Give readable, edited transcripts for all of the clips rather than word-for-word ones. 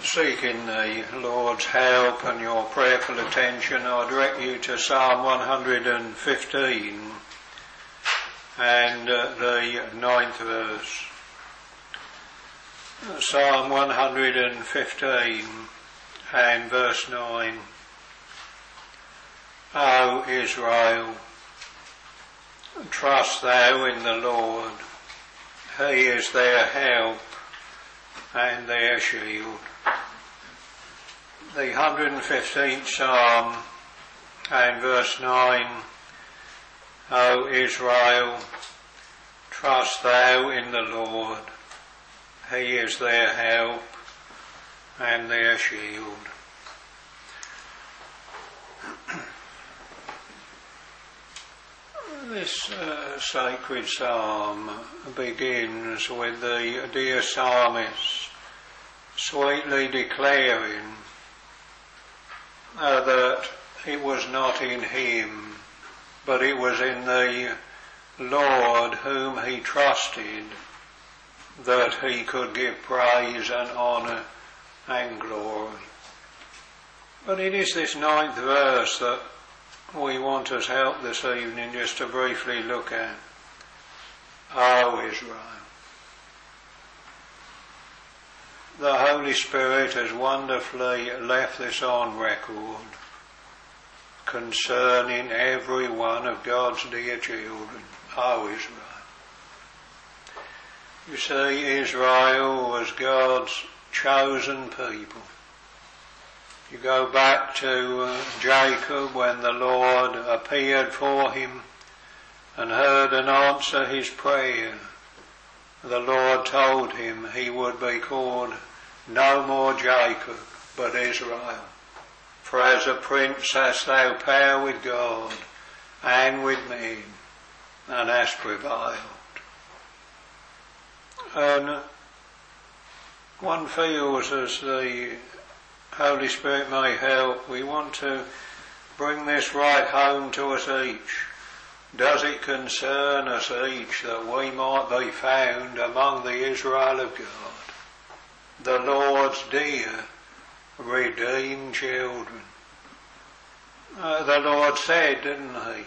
seeking the Lord's help and your prayerful attention, I direct you to Psalm 115 and the 9th verse. Psalm 115 and verse 9. O Israel, trust thou in the Lord. He is their help and their shield. The 115th Psalm and verse 9. O Israel, trust thou in the Lord. He is their help and their shield. This sacred psalm begins with the dear psalmist sweetly declaring that it was not in him, but it was in the Lord whom he trusted that he could give praise and honour and glory. But it is this 9th verse that we want us help this evening just to briefly look at. O Israel. The Holy Spirit has wonderfully left this on record concerning every one of God's dear children. O Israel. You see, Israel was God's chosen people. You go back to Jacob when the Lord appeared for him and heard and answered his prayer. The Lord told him he would be called no more Jacob, but Israel. For as a prince hast thou power with God and with men, and hast prevailed. And one feels as the Holy Spirit may help, we want to bring this right home to us each. Does it concern us each that we might be found among the Israel of God, the Lord's dear, redeemed children? The Lord said, didn't he,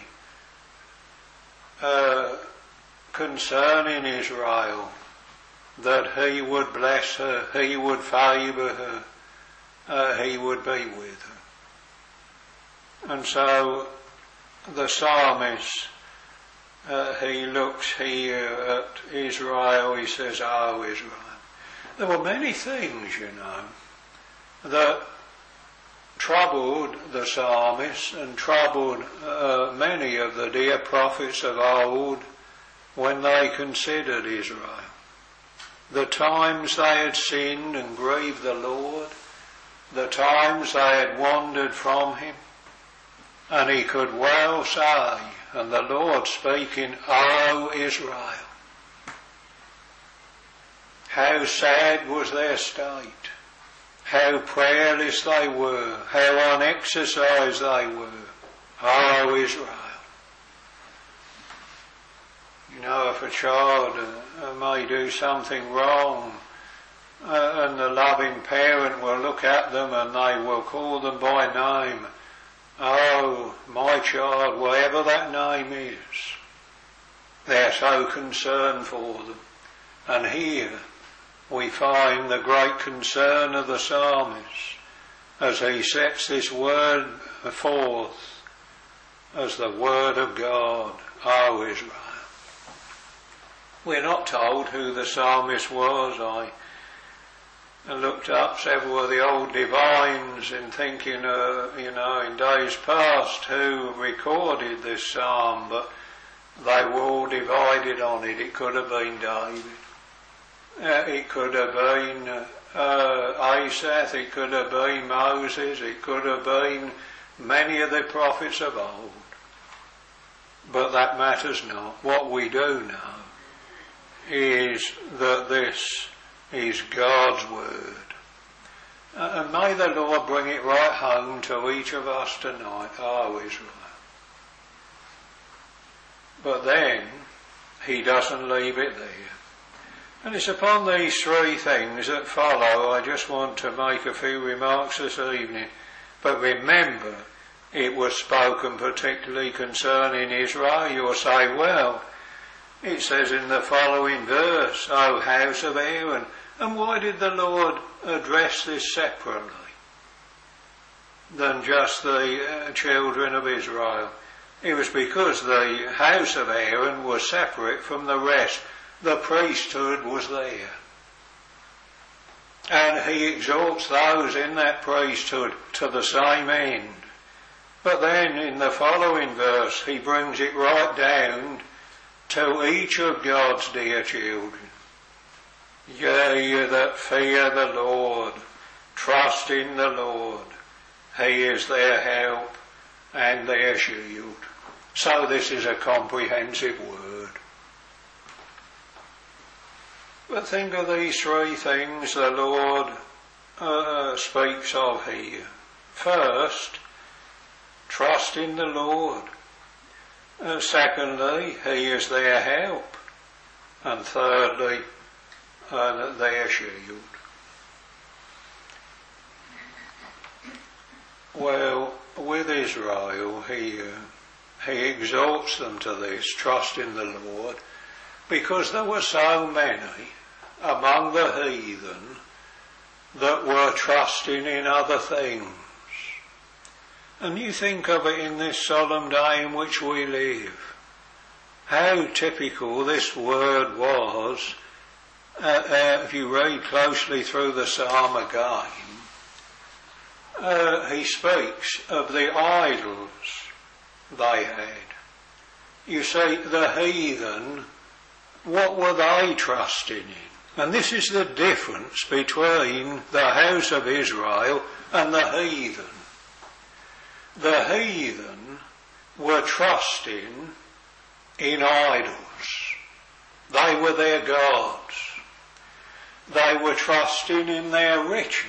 concerning Israel, that he would bless her, he would favour her, he would be with her. And so the psalmist, he looks here at Israel, he says, O Israel. There were many things, that troubled the psalmist and troubled many of the dear prophets of old when they considered Israel. The times they had sinned and grieved the Lord, the times they had wandered from him, and he could well say, and the Lord speaking, O Israel, how sad was their state, how prayerless they were, how unexercised they were, O Israel. If a child may do something wrong, and the loving parent will look at them and they will call them by name. Oh, my child, whatever that name is. They're so concerned for them. And here we find the great concern of the psalmist as he sets this word forth as the word of God, O Israel. We're not told who the psalmist was. I looked up several of the old divines in thinking, in days past who recorded this psalm, but they were all divided on it. It could have been David. It could have been Asaph. It could have been Moses. It could have been many of the prophets of old. But that matters not. What we do know is that this is God's word. And may the Lord bring it right home to each of us tonight, O Israel. But then he doesn't leave it there. And it's upon these three things that follow I just want to make a few remarks this evening. But remember, it was spoken particularly concerning Israel. You'll say, well, it says in the following verse, O house of Aaron. And why did the Lord address this separately than just the children of Israel? It was because the house of Aaron was separate from the rest. The priesthood was there. And he exalts those in that priesthood to the same end. But then in the following verse he brings it right down to each of God's dear children. Ye that fear the Lord, trust in the Lord. He is their help and their shield. So this is a comprehensive word. But think of these three things the Lord speaks of here. First, trust in the Lord. Secondly, he is their help. And thirdly, their shield. Well, with Israel, he exhorts them to this, trust in the Lord, because there were so many among the heathen that were trusting in other things. And you think of it in this solemn day in which we live, how typical this word was. If you read closely through the psalm again, he speaks of the idols they had. You see, the heathen, what were they trusting in? And this is the difference between the house of Israel and the heathen. The heathen were trusting in idols. They were their gods. They were trusting in their riches.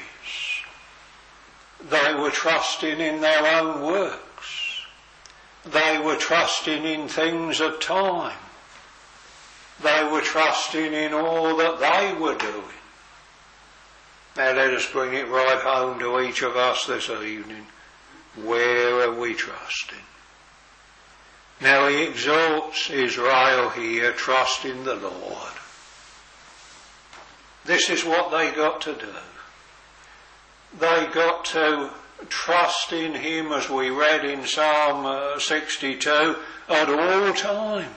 They were trusting in their own works. They were trusting in things of time. They were trusting in all that they were doing. Now let us bring it right home to each of us this evening. Where are we trusting? Now he exalts Israel here, trust in the Lord. This is what they got to do. They got to trust in him, as we read in Psalm 62, at all times.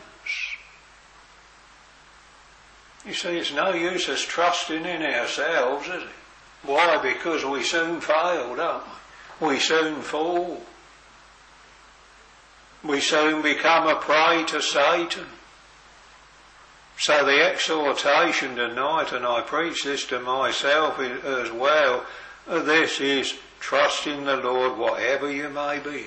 You see, it's no use us trusting in ourselves, is it? Why? Because we soon fail, don't we? We soon fall. We soon become a prey to Satan. So the exhortation tonight, and I preach this to myself as well, this is trust in the Lord whatever you may be in.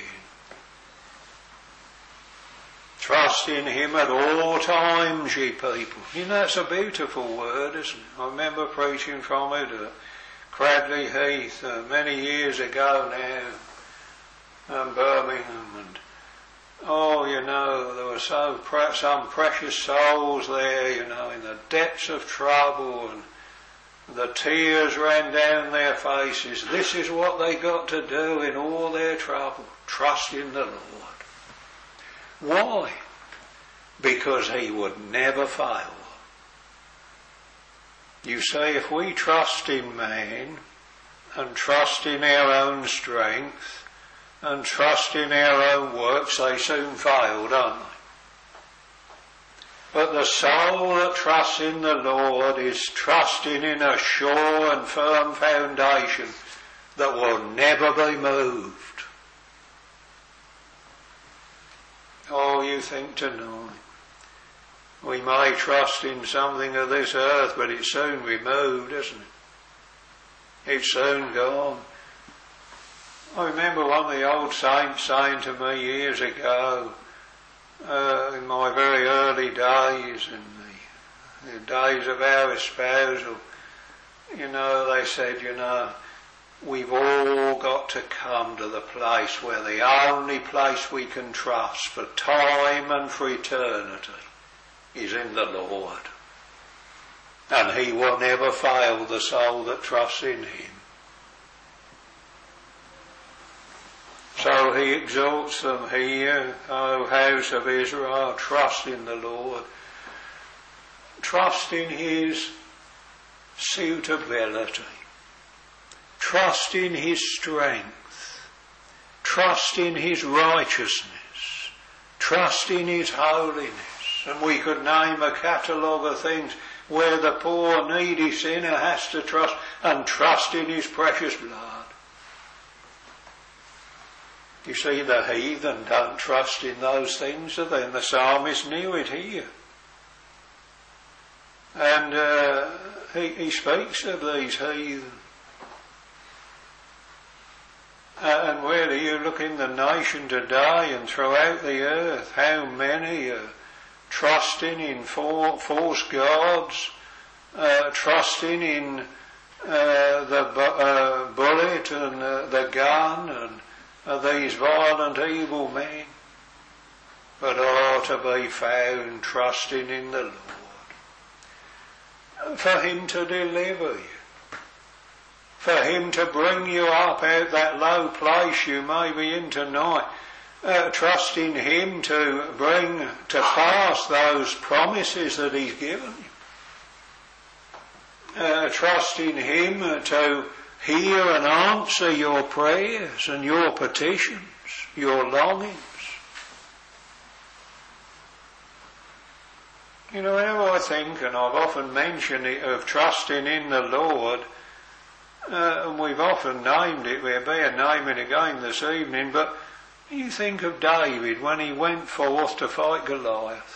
Trust in him at all times, ye people. You know, it's a beautiful word, isn't it? I remember preaching from it at Cradley Heath many years ago now, in Birmingham, and you know, there were some precious souls there, you know, in the depths of trouble, and the tears ran down their faces. This is what they got to do in all their trouble. Trust in the Lord. Why? Because he would never fail. You see, if we trust in man, and trust in our own strength, and trust in our own works, they soon fail, don't they? But the soul that trusts in the Lord is trusting in a sure and firm foundation that will never be moved. Oh, you think tonight, we may trust in something of this earth, but it's soon removed, isn't it? It's soon gone. I remember one of the old saints saying to me years ago, in my very early days, in the days of our espousal, you know, they said, you know, we've all got to come to the place where the only place we can trust for time and for eternity is in the Lord. And he will never fail the soul that trusts in him. So he exhorts them here, O house of Israel, trust in the Lord. Trust in his suitability. Trust in his strength. Trust in his righteousness. Trust in his holiness. And we could name a catalogue of things where the poor needy sinner has to trust, and trust in his precious blood. You see, the heathen don't trust in those things, and then the psalmist knew it here. And he speaks of these heathen. And where do you look in the nation today and throughout the earth, how many are trusting in false gods, trusting in the bullet and the gun and these violent evil men, but are to be found trusting in the Lord, for him to deliver you, for him to bring you up out that low place you may be in tonight, trusting him to bring to pass those promises that he's given you, trusting him to hear and answer your prayers and your petitions, your longings. You know, whenever I think, and I've often mentioned it, of trusting in the Lord, and we've often named it, we'll bear naming again this evening, but you think of David when he went forth to fight Goliath.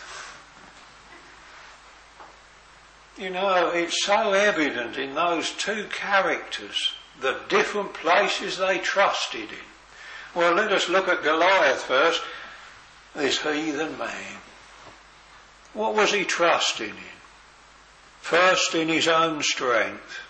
You know, it's so evident in those two characters, the different places they trusted in. Well, let us look at Goliath first, this heathen man. What was he trusting in? First, in his own strength.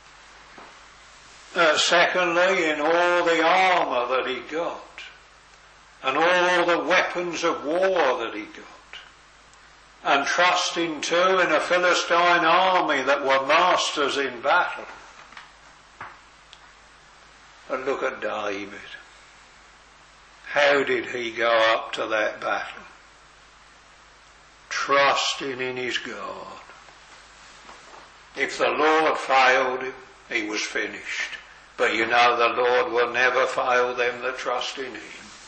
Secondly, in all the armour that he got, and all the weapons of war that he got. And trusting too in a Philistine army that were masters in battle. But look at David. How did he go up to that battle? Trusting in his God. If the Lord failed him, he was finished. But you know the Lord will never fail them that trust in him.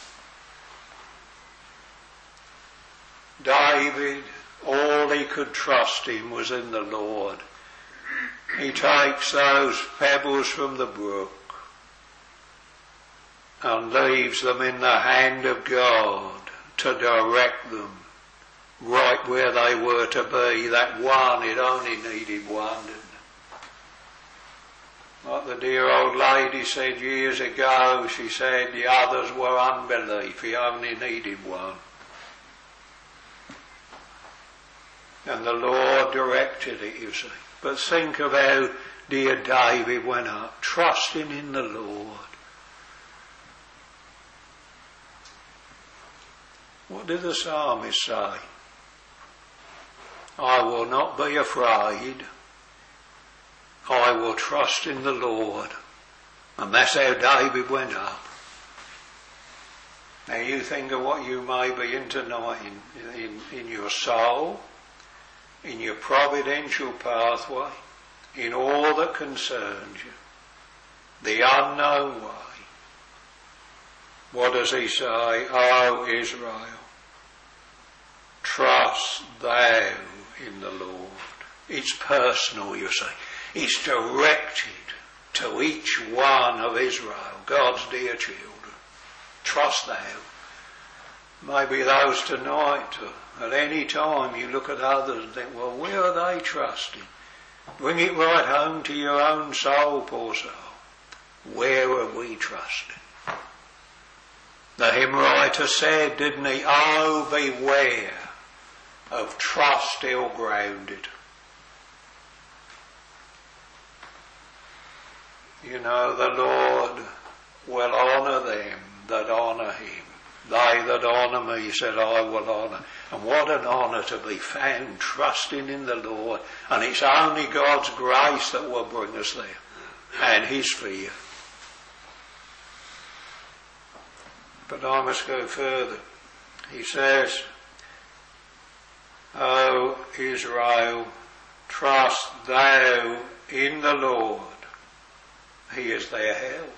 David, all he could trust him was in the Lord. He takes those pebbles from the brook and leaves them in the hand of God to direct them right where they were to be. That one, it only needed one, didn't it? Like the dear old lady said years ago, she said the others were unbelief, he only needed one. And the Lord directed it, you see. But think of how dear David went up, trusting in the Lord. What did the psalmist say? I will not be afraid. I will trust in the Lord. And that's how David went up. Now you think of what you may be in tonight in your soul, in your providential pathway, in all that concerns you, the unknown way. What does he say? O Israel, trust thou in the Lord. It's personal, you see. It's directed to each one of Israel, God's dear children. Trust thou. Maybe those tonight, at any time you look at others and think, well, where are they trusting? Bring it right home to your own soul, poor soul. Where are we trusting? The hymn writer said, didn't he, oh, beware of trust ill-grounded. You know, the Lord will honour them that honour him. They that honour me, he said, I will honour. And what an honour to be found trusting in the Lord. And it's only God's grace that will bring us there. And his fear. But I must go further. He says, O Israel, trust thou in the Lord. He is their help.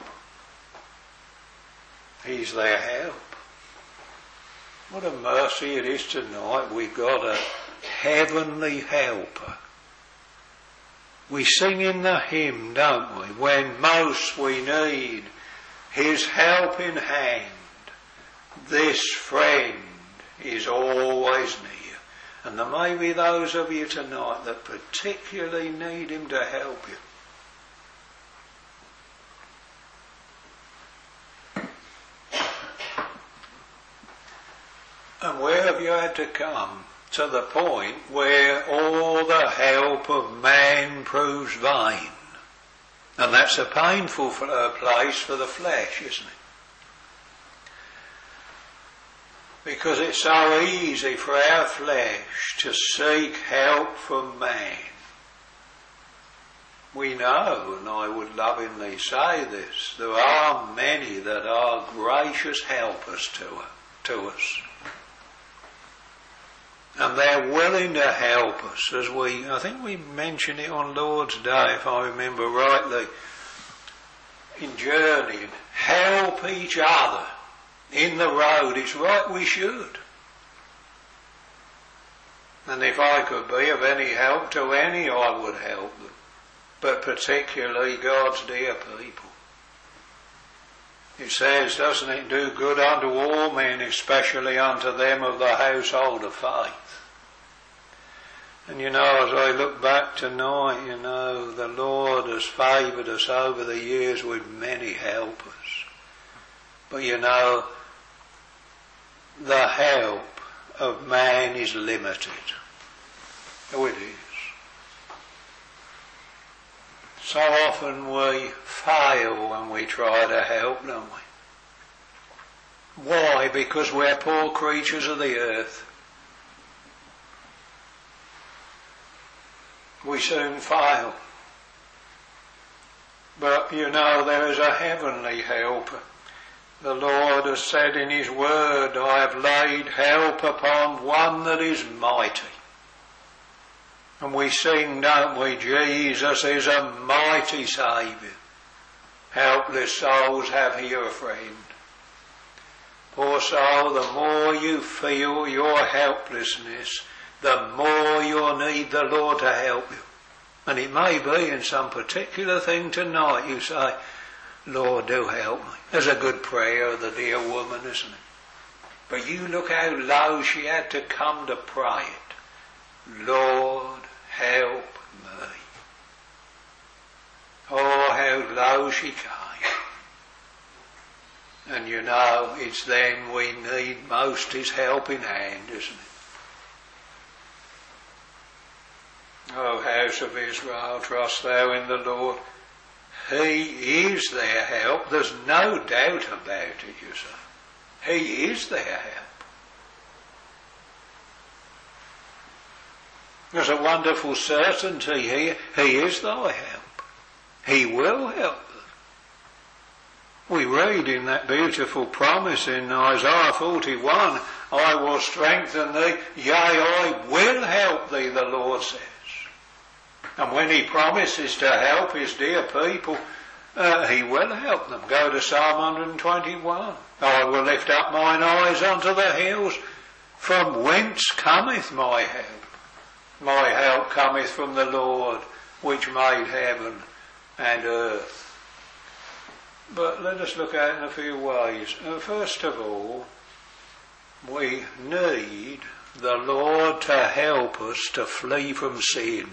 He's their help. What a mercy it is tonight. We've got a heavenly helper. We sing in the hymn, don't we? When most we need his helping hand, this friend is always near. And there may be those of you tonight that particularly need him to help you. And where have you had to come to the point where all the help of man proves vain? And that's a painful place for the flesh, isn't it? Because it's so easy for our flesh to seek help from man. We know, and I would lovingly say this, there are many that are gracious helpers to us. And they're willing to help us, as I think we mentioned it on Lord's Day, if I remember rightly, in journeying. Help each other in the road. It's right we should. And if I could be of any help to any, I would help them. But particularly God's dear people. It says, doesn't it, do good unto all men, especially unto them of the household of faith. And as I look back tonight, the Lord has favoured us over the years with many helpers. But the help of man is limited. Oh, it is. So often we fail when we try to help, don't we? Why? Because we're poor creatures of the earth. We soon fail. But there is a heavenly helper. The Lord has said in his word, I have laid help upon one that is mighty. And we sing, don't we, Jesus is a mighty Saviour. Helpless souls have here a friend. Poor soul, the more you feel your helplessness, the more you'll need the Lord to help you. And it may be in some particular thing tonight you say, Lord, do help me. There's a good prayer of the dear woman, isn't it? But you look how low she had to come to pray it. Lord, help me. Oh, how low she came. And it's then we need most his helping hand, isn't it? O house of Israel, trust thou in the Lord. He is their help. There's no doubt about it, you say. He is their help. There's a wonderful certainty here. He is thy help. He will help them. We read in that beautiful promise in Isaiah 41, I will strengthen thee, yea, I will help thee, the Lord says. And when he promises to help his dear people, he will help them. Go to Psalm 121. I will lift up mine eyes unto the hills. From whence cometh my help? My help cometh from the Lord, which made heaven and earth. But let us look at it in a few ways. First of all, we need the Lord to help us to flee from sin.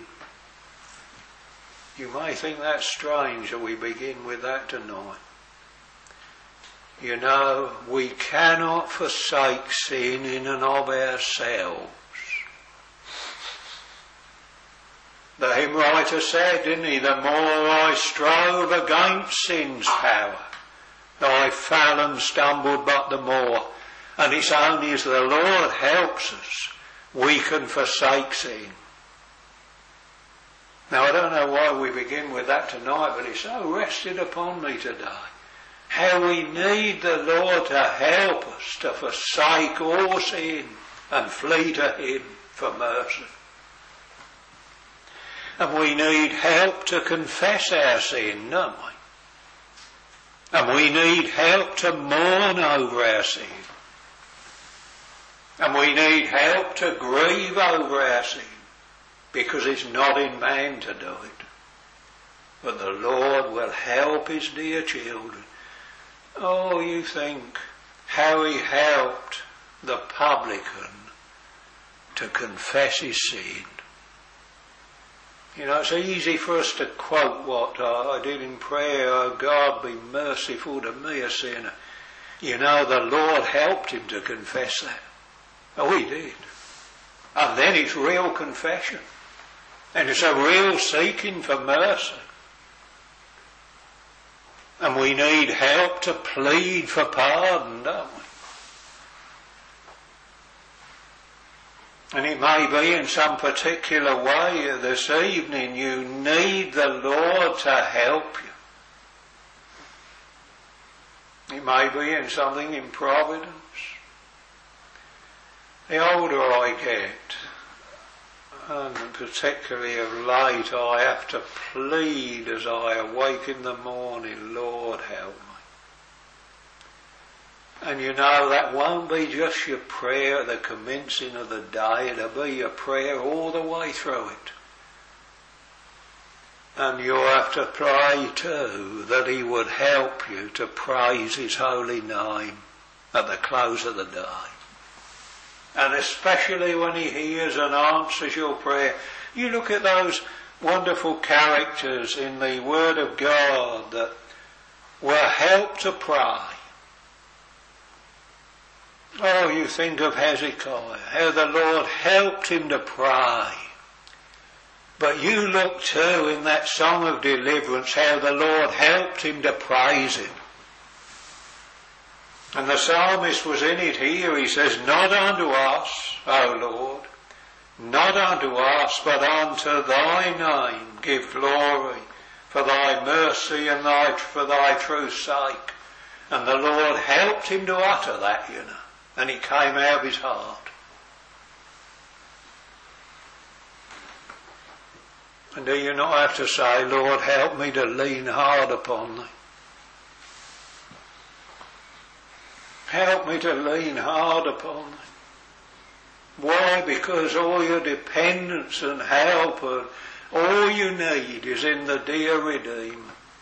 You may think that's strange that we begin with that tonight. We cannot forsake sin in and of ourselves. The hymn writer said, didn't he, the more I strove against sin's power, I fell and stumbled but the more. And it's only as the Lord helps us we can forsake sin. Now I don't know why we begin with that tonight, but it's so rested upon me today. How we need the Lord to help us to forsake all sin and flee to Him for mercy. And we need help to confess our sin, don't we? And we need help to mourn over our sin. And we need help to grieve over our sin, because it's not in man to do it. But the Lord will help His dear children. Oh, you think how He helped the publican to confess his sin. You know, it's easy for us to quote what I did in prayer, "Oh God, be merciful to me, a sinner." You know, the Lord helped him to confess that. Oh, He did. And then it's real confession. And it's a real seeking for mercy. And we need help to plead for pardon, don't we? And it may be in some particular way this evening you need the Lord to help you. It may be in something in providence. The older I get, and particularly of late, I have to plead as I awake in the morning, "Lord, help me." And you know, that won't be just your prayer at the commencing of the day, it'll be your prayer all the way through it. And you'll have to pray too that He would help you to praise His holy name at the close of the day. And especially when He hears and answers your prayer. You look at those wonderful characters in the Word of God that were helped to pray. Oh, you think of Hezekiah, how the Lord helped him to pray. But you look too in that song of deliverance how the Lord helped him to praise Him. And the psalmist was in it here. He says, "Not unto us, O Lord, not unto us, but unto Thy name give glory for Thy mercy and for Thy truth's sake." And the Lord helped him to utter that, you know. And it came out of his heart. And do you not have to say, "Lord, help me to lean hard upon Thee"? Help me to lean hard upon Thee. Why? Because all your dependence and help and all you need is in the dear Redeemer.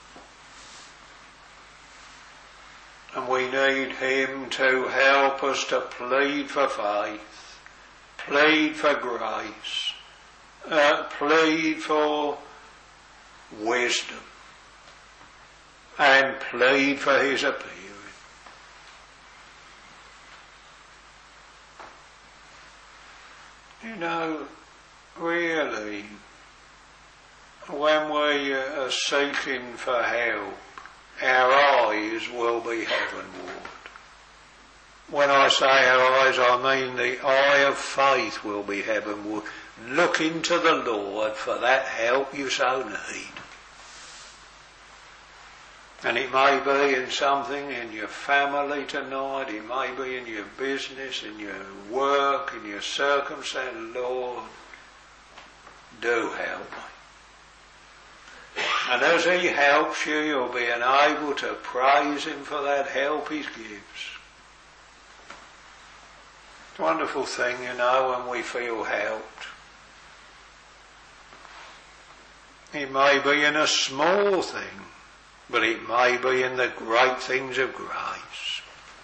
And we need Him to help us to plead for faith, plead for grace, plead for wisdom, and plead for His appearing. You know, really, when we are seeking for help, our eyes will be heavenward. When I say our eyes, I mean the eye of faith will be heavenward, looking to the Lord for that help you so need. And it may be in something in your family tonight, it may be in your business, in your work, in your circumstance. Lord, do help me. And as He helps you, you'll be able to praise Him for that help He gives. It's a wonderful thing, you know, when we feel helped. It may be in a small thing, but it may be in the great things of grace.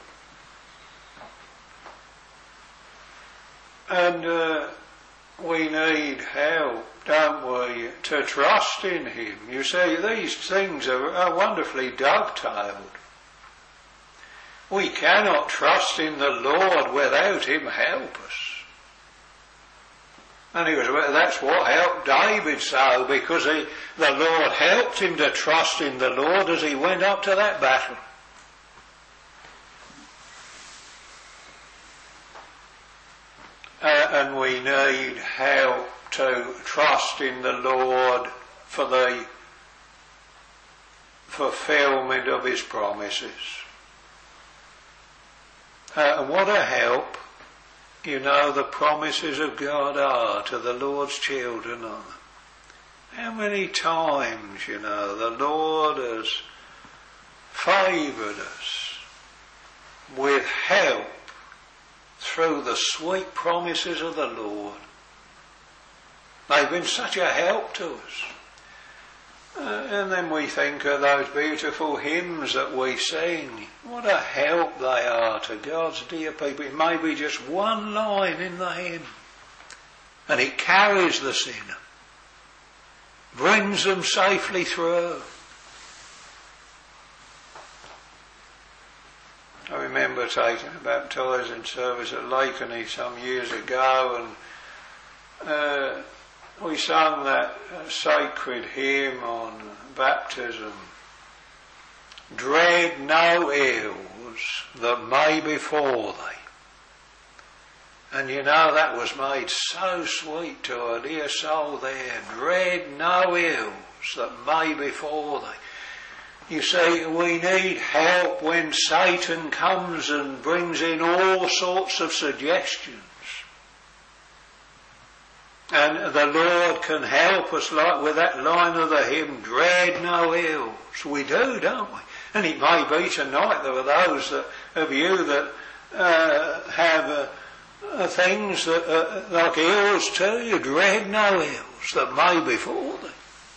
And we need help, don't we, to trust in Him. You see, these things are wonderfully dovetailed. We cannot trust in the Lord without Him help us. And that's what helped David so, because the Lord helped him to trust in the Lord as he went up to that battle. and we need help to trust in the Lord for the fulfilment of his promises. And what a help, the promises of God are to the Lord's children. How many times, the Lord has favoured us with help through the sweet promises of the Lord. They've been such a help to us. And then we think of those beautiful hymns that we sing. What a help they are to God's dear people. It may be just one line in the hymn, and it carries the sinner, brings them safely through. I remember taking a baptising service at Lakeney some years ago, and we sung that sacred hymn on baptism. Dread no ills that may befall thee. And that was made so sweet to a dear soul there. Dread no ills that may befall thee. You see, we need help when Satan comes and brings in all sorts of suggestions. And the Lord can help us, like with that line of the hymn, dread no ills. We do, don't we? And it may be tonight there are those of you that have things that like ills too. You dread no ills that may befall thee.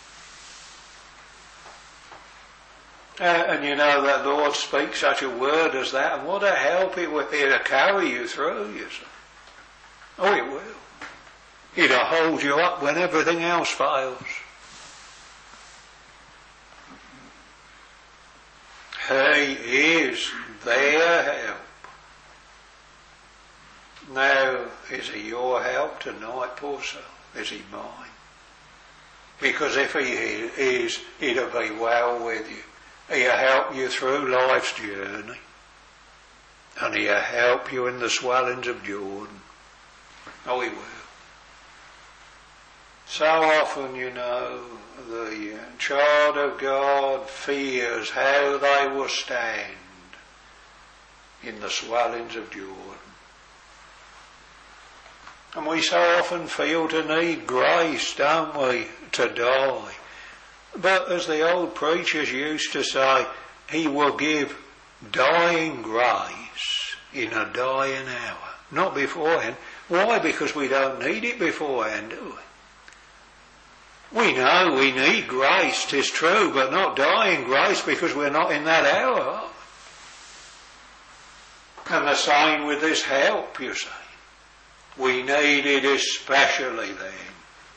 And that the Lord speaks such a word as that, and what a help it'll carry you through, you see. Oh, it will. It'll hold you up when everything else fails. He is their help. Now, is he your help tonight, poor soul? Is he mine? Because if he is, it'll be well with you. He'll help you through life's journey. And he'll help you in the swellings of Jordan. Oh, he will. So often, the child of God fears how they will stand in the swellings of Jordan. And we so often feel to need grace, don't we, to die. But as the old preachers used to say, he will give dying grace in a dying hour. Not beforehand. Why? Because we don't need it beforehand, do we? We know we need grace, 'tis true, but not dying grace because we're not in that hour. And the same with this help, you see. We need it especially then.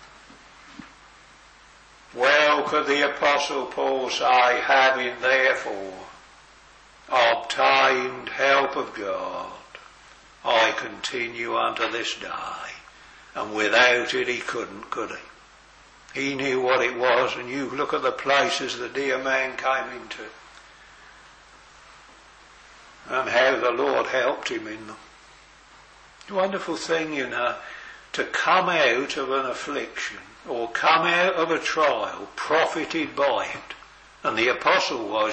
Well could the Apostle Paul say, having therefore obtained help of God, I continue unto this day. And without it he couldn't, could he? He knew what it was, and you look at the places the dear man came into and how the Lord helped him in them. It's a wonderful thing, to come out of an affliction or come out of a trial profited by it. And the apostle was,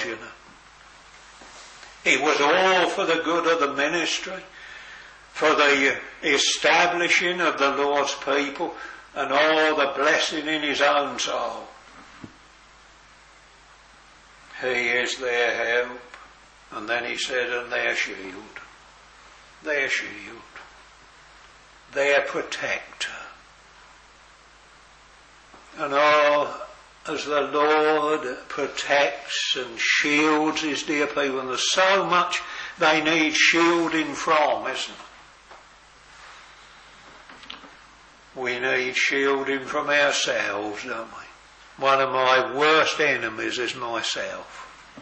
It was all for the good of the ministry, for the establishing of the Lord's people, and all the blessing in his own soul. He is their help. And then he said, and their shield. Their shield. Their protector. And as the Lord protects and shields his dear people, and there's so much they need shielding from, isn't it? We need shielding from ourselves, don't we? One of my worst enemies is myself.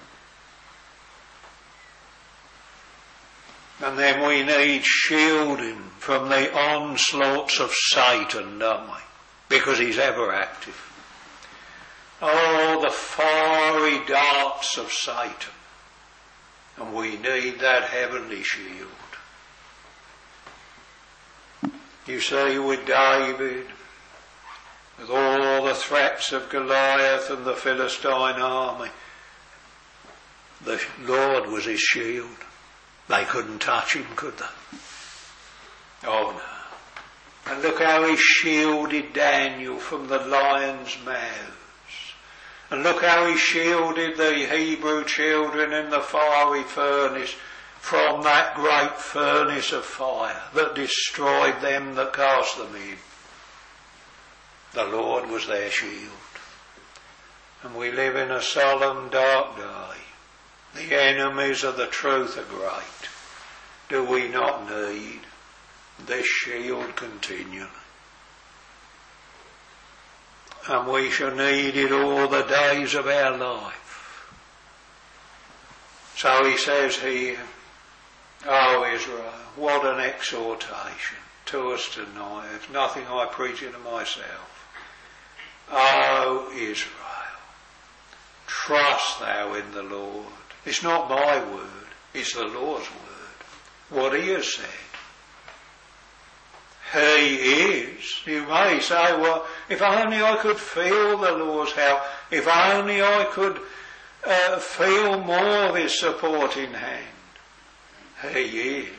And then we need shielding from the onslaughts of Satan, don't we? Because he's ever active. Oh, the fiery darts of Satan. And we need that heavenly shield. You see, with David, with all the threats of Goliath and the Philistine army, the Lord was his shield. They couldn't touch him, could they? Oh no. And look how he shielded Daniel from the lions' mouths. And look how he shielded the Hebrew children in the fiery furnace from that great furnace of fire that destroyed them that cast them in. The Lord was their shield. And we live in a solemn dark day. The enemies of the truth are great. Do we not need this shield continually? And we shall need it all the days of our life. So he says here, "O Israel," what an exhortation to us tonight. It's nothing I preach to myself. "O Israel, trust thou in the Lord." It's not my word, it's the Lord's word. What he has said. He is. You may say, well, if only I could feel the Lord's help, if only I could feel more of his supporting hand. He is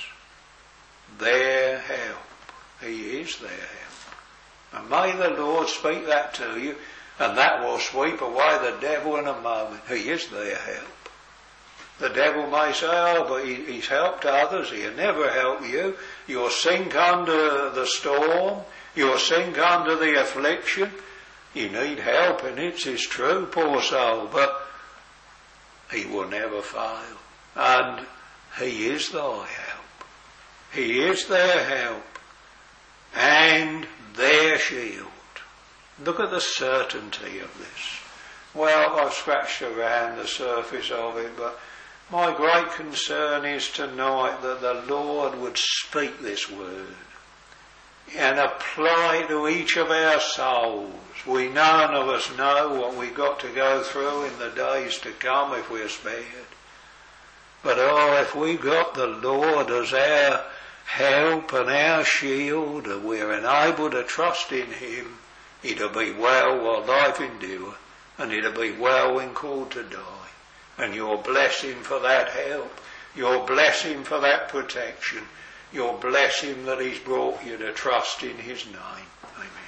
their help. He is their help. And may the Lord speak that to you, and that will sweep away the devil in a moment. He is their help. The devil may say, oh, but he's helped others. He'll never help you. You'll sink under the storm. You'll sink under the affliction. You need help, and it's true, poor soul, but he will never fail. And he is thy help. He is their help and their shield. Look at the certainty of this. Well, I've scratched around the surface of it, but my great concern is tonight that the Lord would speak this word and apply it to each of our souls. We none of us know what we've got to go through in the days to come if we're spared. But oh, if we've got the Lord as our help and our shield, and we're enabled to trust in him, it'll be well while life endure, and it'll be well when called to die. And you'll bless him for that help. You'll bless him for that protection. You'll bless him that he's brought you to trust in his name. Amen.